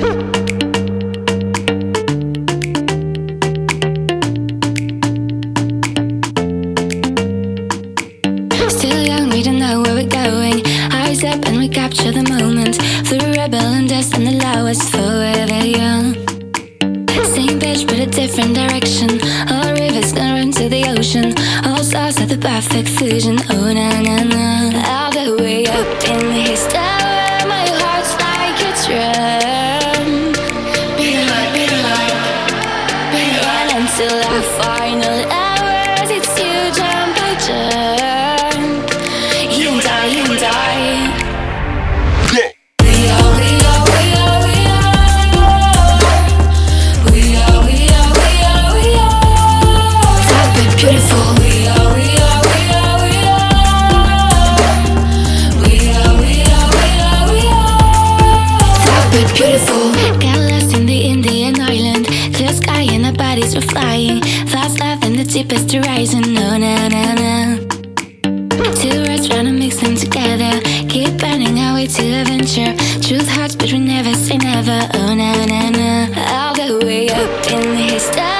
Still young, we don't know where we're going. Eyes up and we capture the moment. Through rebel and dust and allow us forever young. Same page but a different direction. All rivers gonna run to the ocean. All stars are the perfect fusion. Oh na na na. All the way up in his tower, my heart's like a drum. Beat like, beat like, beat like until our final hours. It's you jump by jump. You and I, you and I. Beautiful. We are, we are, we are, we are. We are, we are, we are, we are. That bit beautiful. Got lost in the Indian island. Clear sky and our bodies were flying. Fast love in the deepest horizon. No, na, na, na. Two words trying to mix them together. Keep burning our way to adventure. Truth hurts but we never say never. Oh, na, na, na. All the way up in his style.